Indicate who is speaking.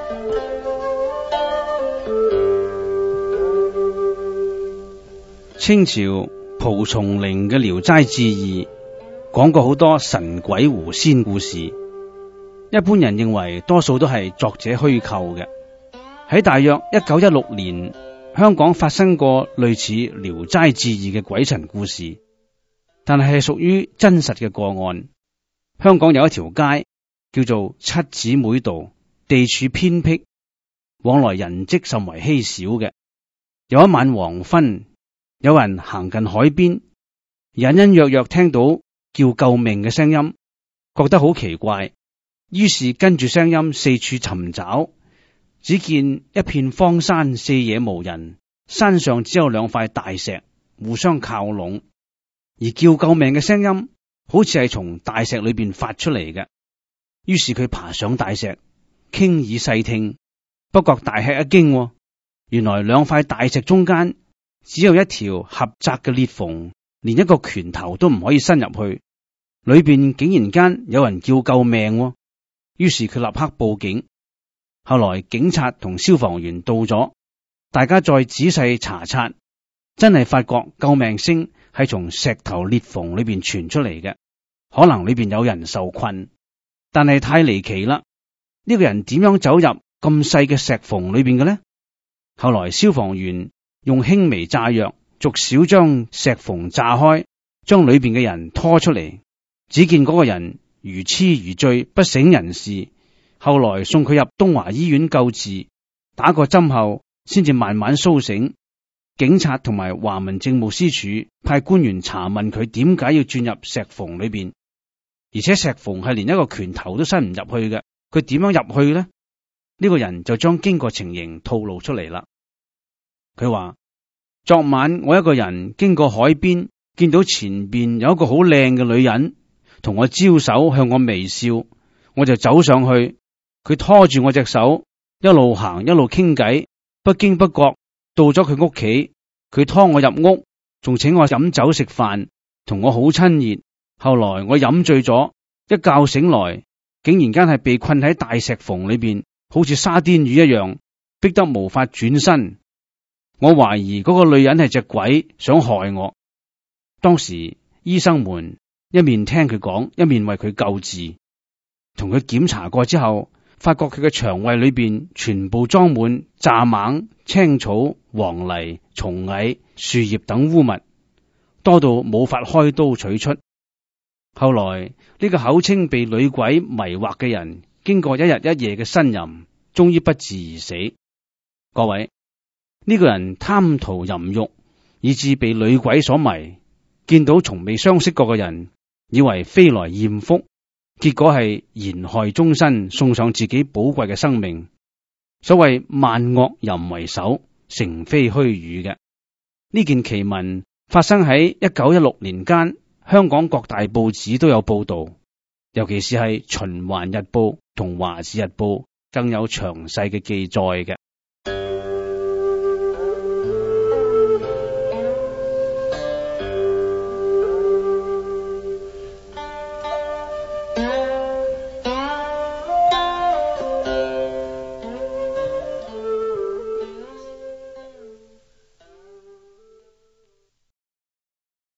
Speaker 1: 清朝蒲松齡嘅《聊齋志異》講過好多神鬼狐仙故事，一般人認為多數都係作者虛構嘅。喺大約1916年，香港發生過類似《聊齋志異》嘅鬼神故事，但係屬於真實嘅個案。香港有一條街叫做七姊妹道，地處偏僻，往來人跡甚為稀少嘅。有一晚黃昏，有人行近海邊，隱隱約約聽到叫救命嘅聲音，覺得好奇怪，於是跟住聲音四處尋找，只見一片荒山，四野無人，山上只有兩塊大石互相靠攏，而叫救命嘅聲音好似係從大石裏邊發出嚟嘅。於是佢爬上大石，傾耳細聽，不覺大吃一驚，原來兩塊大石中間只有一條狹窄嘅裂縫，連一個拳頭都唔可以伸入去，裏邊竟然間有人叫救命。於是佢立刻報警。後來警察同消防員到咗，大家再仔細查察，真係發覺救命聲係從石頭裂縫裏邊傳出嚟嘅，可能裏邊有人受困，但係太離奇啦！呢個人點樣走入咁細嘅石縫裏邊嘅呢？後來消防員用輕微炸藥逐少將石縫炸開，將裏邊嘅人拖出嚟，只見嗰個人如痴如醉，不省人事。後來送佢入東華醫院救治，打個針後先至慢慢蘇醒。警察同埋華民政務司署派官員查問佢點解要鑽入石縫裏邊，而且石縫係連一個拳頭都伸唔入去嘅，佢點樣入去呢？呢個人就將經過情形吐露出嚟啦。佢話：昨晚我一個人經過海邊，見到前邊有一個好靚嘅女人同我招手向我微笑，我就走上去，佢拖住我隻手，一路行一路傾偈，不經不覺到咗佢屋企，佢拖我入屋，仲請我飲酒食飯，同我好親熱。後來我飲醉咗，一覺醒來，竟然間係被困喺大石縫裏邊，好似沙甸魚一樣，逼得無法轉身。我懷疑嗰個女人係隻鬼，想害我。當時醫生們一面聽佢講，一面為佢救治。同佢檢查過之後，發覺佢嘅腸胃裏邊全部裝滿蚱蜢、青草、黃泥、蟲蟻、樹葉等污物，多到冇法開刀取出。後來呢個口稱被女鬼迷惑嘅人，經過一日一夜嘅呻吟，終於不治而死。各位，呢個人貪圖淫慾，以致被女鬼所迷，見到從未相識過嘅人，以為飛來艷福，結果係舷害終身，送上自己寶貴嘅生命。所謂萬惡淫為首，誠非虛語嘅。呢件奇聞發生喺1916年間，香港各大報紙都有報道，尤其是係《循環日報》同《華字日報》更有詳細嘅記載嘅。